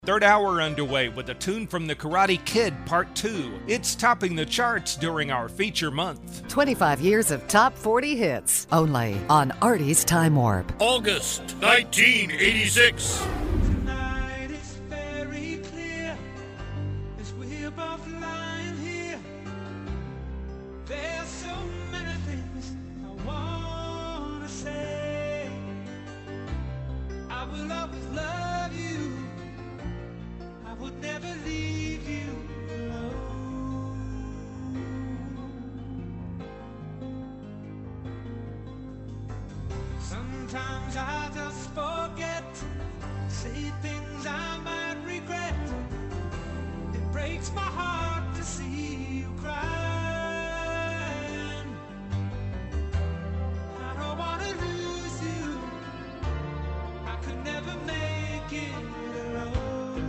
Third hour underway with a tune from The Karate Kid Part 2. It's topping the charts during our feature month. 25 years of top 40 hits, only on Artie's Time Warp. August 1986. Tonight it's very clear as we're both lying here. There's so many things I wanna say. I will always love you. I would never leave you alone. Sometimes I just forget, say things I might regret. It breaks my heart to see you crying. I don't wanna lose you. I could never make it alone.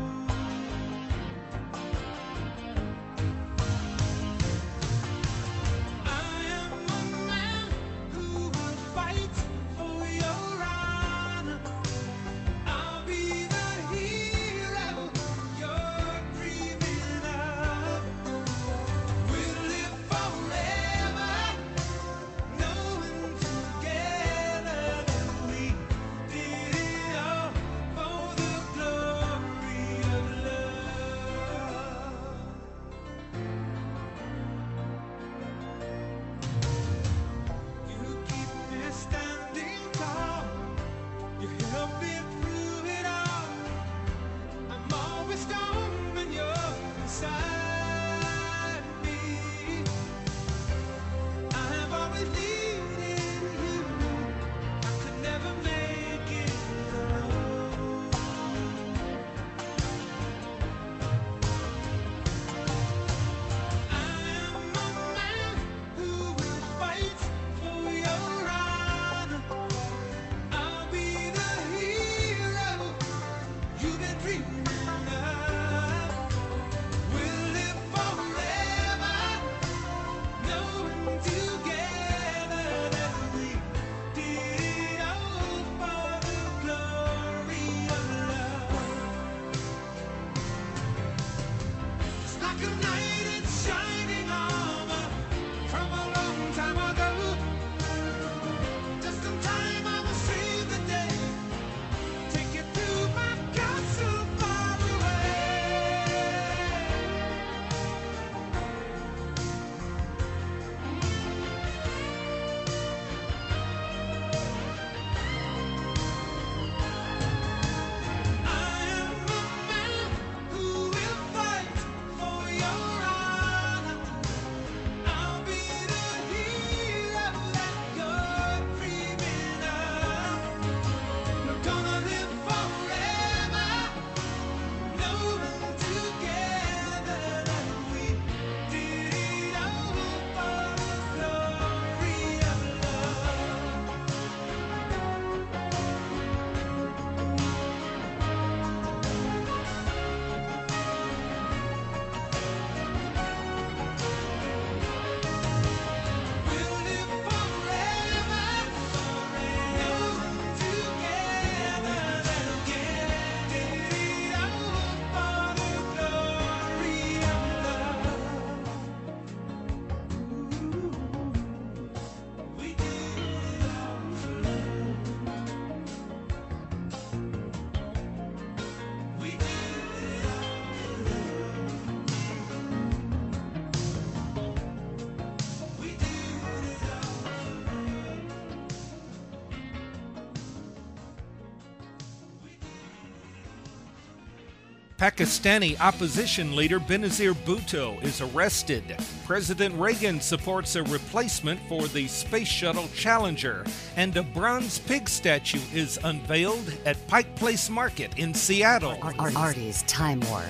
Pakistani opposition leader Benazir Bhutto is arrested. President Reagan supports a replacement for the Space Shuttle Challenger, and a bronze pig statue is unveiled at Pike Place Market in Seattle. Artie's Time Warp.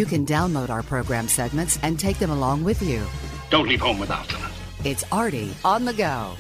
You can download our program segments and take them along with you. Don't leave home without them. It's Artie on the go.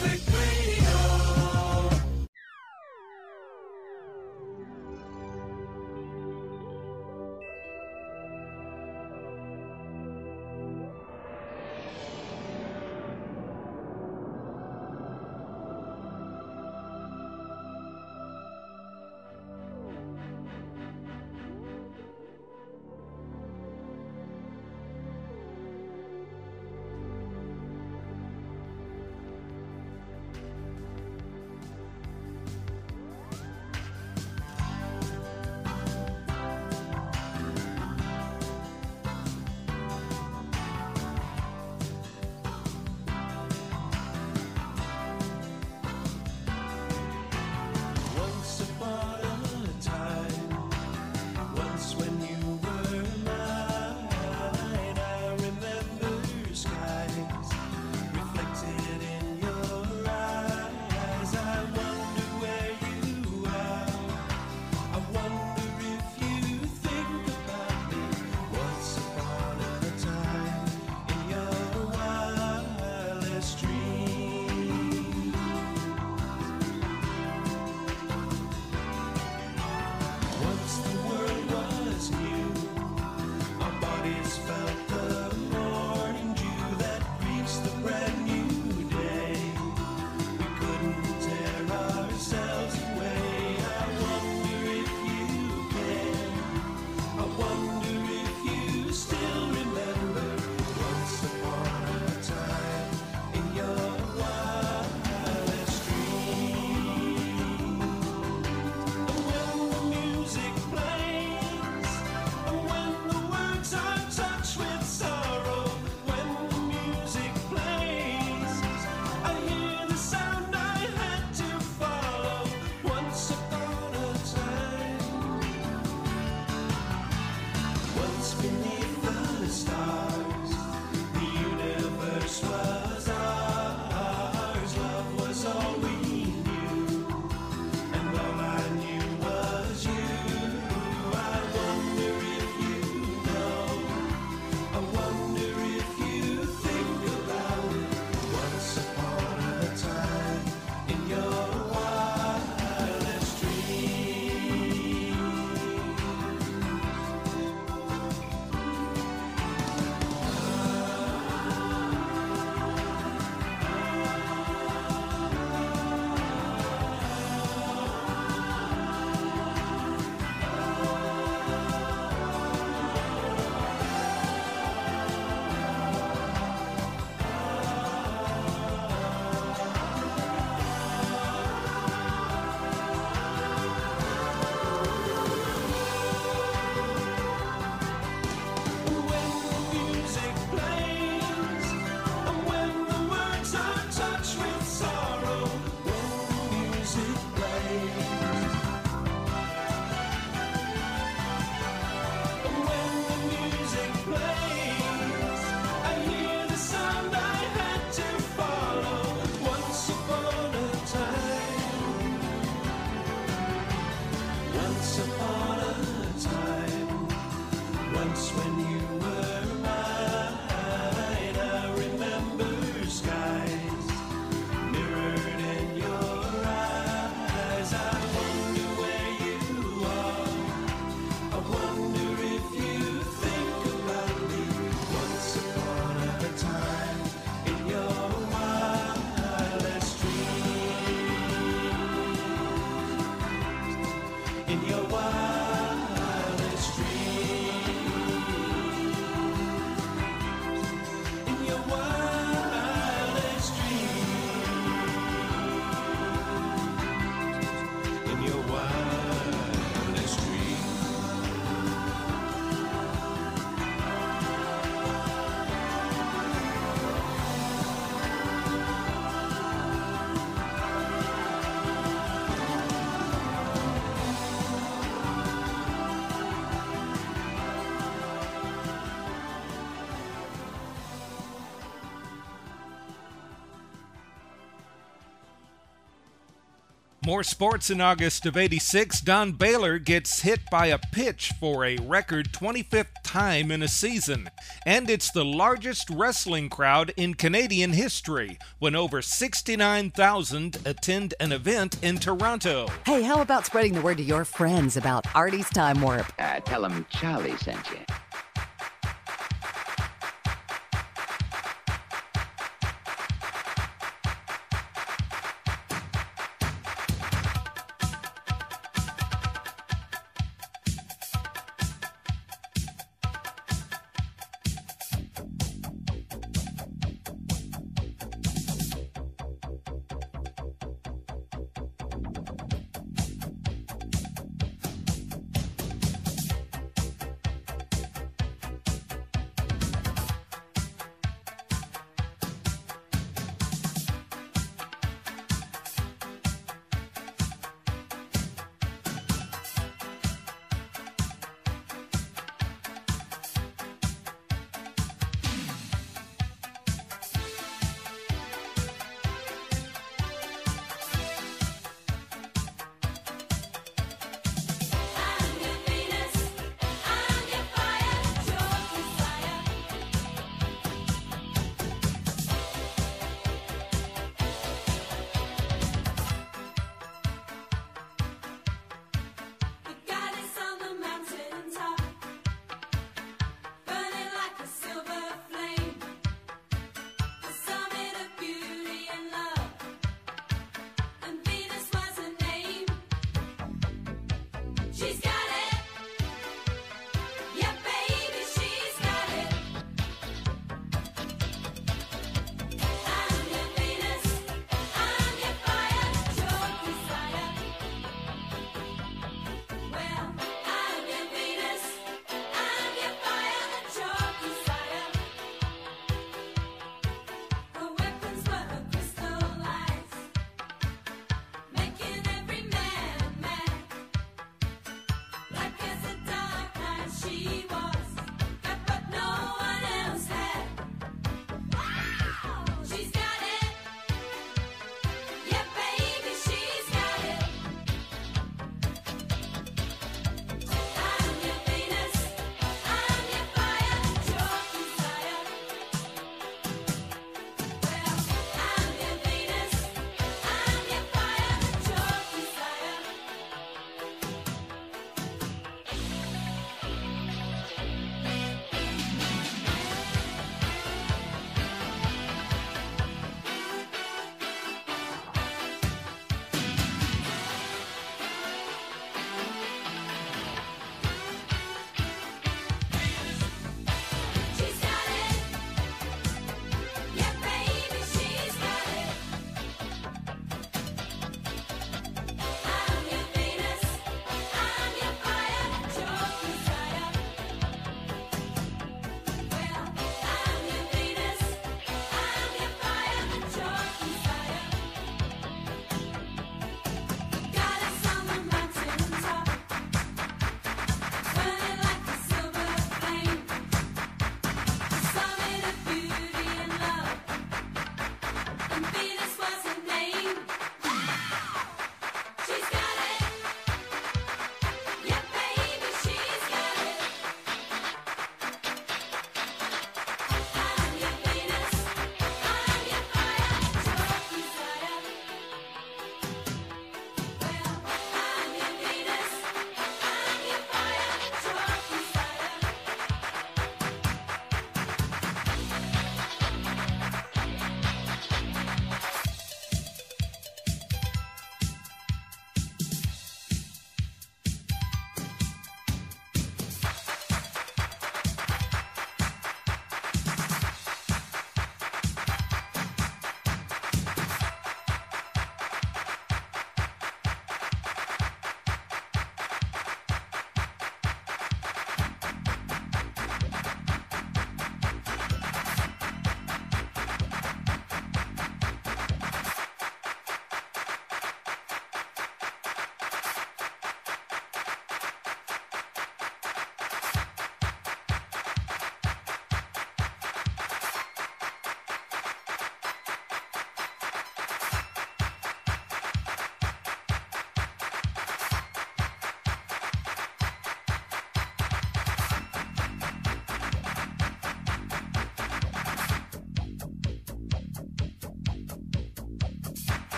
More sports in August of '86. Don Baylor gets hit by a pitch for a record 25th time in a season. And it's the largest wrestling crowd in Canadian history, when over 69,000 attend an event in Toronto. Hey, how about spreading the word to your friends about Artie's Time Warp? Tell them Charlie sent you.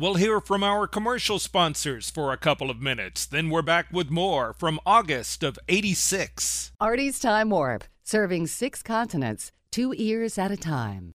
We'll hear from our commercial sponsors for a couple of minutes. Then we're back with more from August of '86. Artie's Time Warp, serving 6 continents, 2 ears at a time.